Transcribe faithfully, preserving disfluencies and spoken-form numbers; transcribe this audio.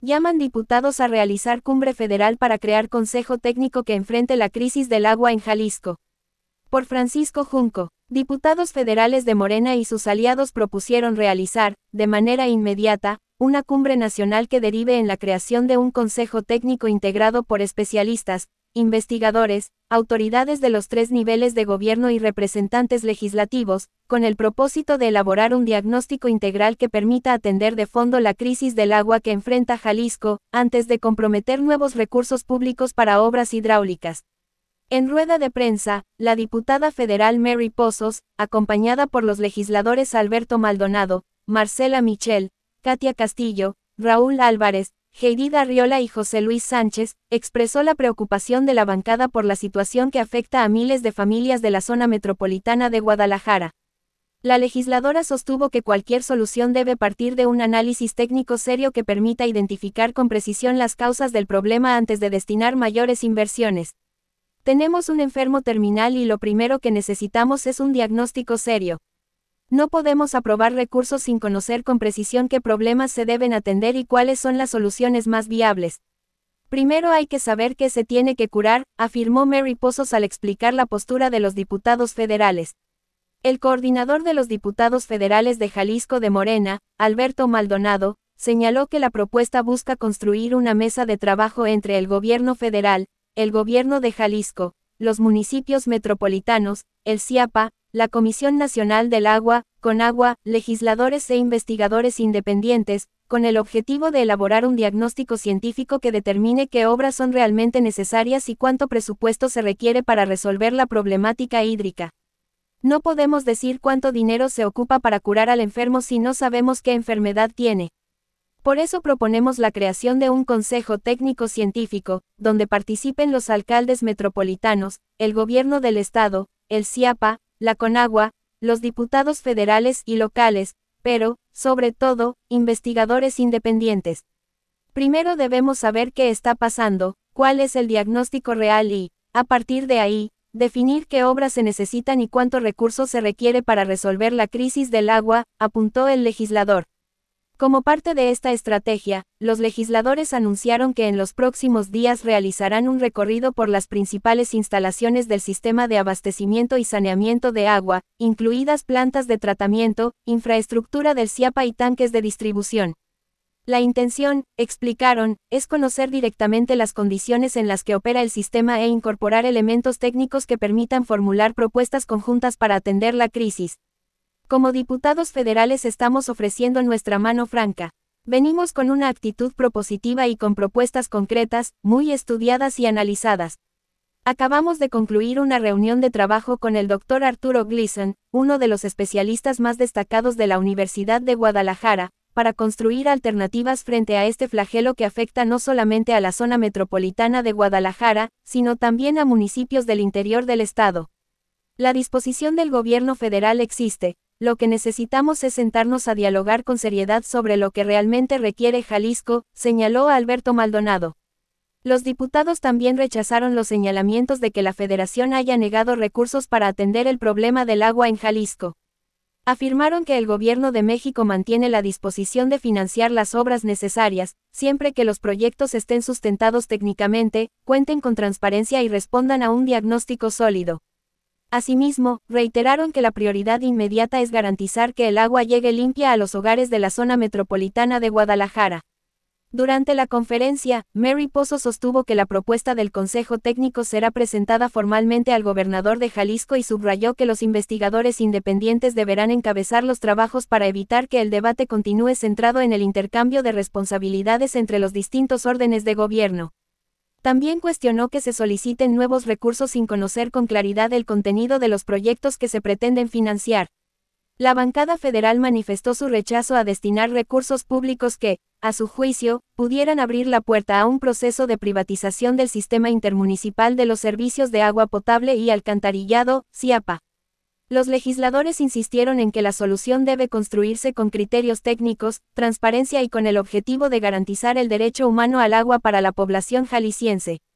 Llaman diputados a realizar cumbre federal para crear consejo técnico que enfrente la crisis del agua en Jalisco. Por Francisco Junco, diputados federales de Morena y sus aliados propusieron realizar, de manera inmediata, una cumbre nacional que derive en la creación de un consejo técnico integrado por especialistas, investigadores, autoridades de los tres niveles de gobierno y representantes legislativos, con el propósito de elaborar un diagnóstico integral que permita atender de fondo la crisis del agua que enfrenta Jalisco, antes de comprometer nuevos recursos públicos para obras hidráulicas. En rueda de prensa, la diputada federal Mary Pozos, acompañada por los legisladores Alberto Maldonado, Marcela Michel, Katia Castillo, Raúl Álvarez, Heidi Arriola y José Luis Sánchez, expresó la preocupación de la bancada por la situación que afecta a miles de familias de la zona metropolitana de Guadalajara. La legisladora sostuvo que cualquier solución debe partir de un análisis técnico serio que permita identificar con precisión las causas del problema antes de destinar mayores inversiones. Tenemos un enfermo terminal y lo primero que necesitamos es un diagnóstico serio. No podemos aprobar recursos sin conocer con precisión qué problemas se deben atender y cuáles son las soluciones más viables. Primero hay que saber qué se tiene que curar, afirmó Mary Pozos al explicar la postura de los diputados federales. El coordinador de los diputados federales de Jalisco de Morena, Alberto Maldonado, señaló que la propuesta busca construir una mesa de trabajo entre el gobierno federal, el gobierno de Jalisco, los municipios metropolitanos, el CIAPA, la Comisión Nacional del Agua, CONAGUA, legisladores e investigadores independientes, con el objetivo de elaborar un diagnóstico científico que determine qué obras son realmente necesarias y cuánto presupuesto se requiere para resolver la problemática hídrica. No podemos decir cuánto dinero se ocupa para curar al enfermo si no sabemos qué enfermedad tiene. Por eso proponemos la creación de un consejo técnico científico, donde participen los alcaldes metropolitanos, el gobierno del estado, el CIAPA, la CONAGUA, los diputados federales y locales, pero, sobre todo, investigadores independientes. Primero debemos saber qué está pasando, cuál es el diagnóstico real y, a partir de ahí, definir qué obras se necesitan y cuánto recursos se requiere para resolver la crisis del agua, apuntó el legislador. Como parte de esta estrategia, los legisladores anunciaron que en los próximos días realizarán un recorrido por las principales instalaciones del sistema de abastecimiento y saneamiento de agua, incluidas plantas de tratamiento, infraestructura del CIAPA y tanques de distribución. La intención, explicaron, es conocer directamente las condiciones en las que opera el sistema e incorporar elementos técnicos que permitan formular propuestas conjuntas para atender la crisis. Como diputados federales estamos ofreciendo nuestra mano franca. Venimos con una actitud propositiva y con propuestas concretas, muy estudiadas y analizadas. Acabamos de concluir una reunión de trabajo con el doctor Arturo Gleason, uno de los especialistas más destacados de la Universidad de Guadalajara, para construir alternativas frente a este flagelo que afecta no solamente a la zona metropolitana de Guadalajara, sino también a municipios del interior del estado. La disposición del gobierno federal existe. Lo que necesitamos es sentarnos a dialogar con seriedad sobre lo que realmente requiere Jalisco, señaló Alberto Maldonado. Los diputados también rechazaron los señalamientos de que la Federación haya negado recursos para atender el problema del agua en Jalisco. Afirmaron que el Gobierno de México mantiene la disposición de financiar las obras necesarias, siempre que los proyectos estén sustentados técnicamente, cuenten con transparencia y respondan a un diagnóstico sólido. Asimismo, reiteraron que la prioridad inmediata es garantizar que el agua llegue limpia a los hogares de la zona metropolitana de Guadalajara. Durante la conferencia, Mary Pozos sostuvo que la propuesta del Consejo Técnico será presentada formalmente al gobernador de Jalisco y subrayó que los investigadores independientes deberán encabezar los trabajos para evitar que el debate continúe centrado en el intercambio de responsabilidades entre los distintos órdenes de gobierno. También cuestionó que se soliciten nuevos recursos sin conocer con claridad el contenido de los proyectos que se pretenden financiar. La bancada federal manifestó su rechazo a destinar recursos públicos que, a su juicio, pudieran abrir la puerta a un proceso de privatización del sistema intermunicipal de los servicios de agua potable y alcantarillado, CIAPA. Los legisladores insistieron en que la solución debe construirse con criterios técnicos, transparencia y con el objetivo de garantizar el derecho humano al agua para la población jalisciense.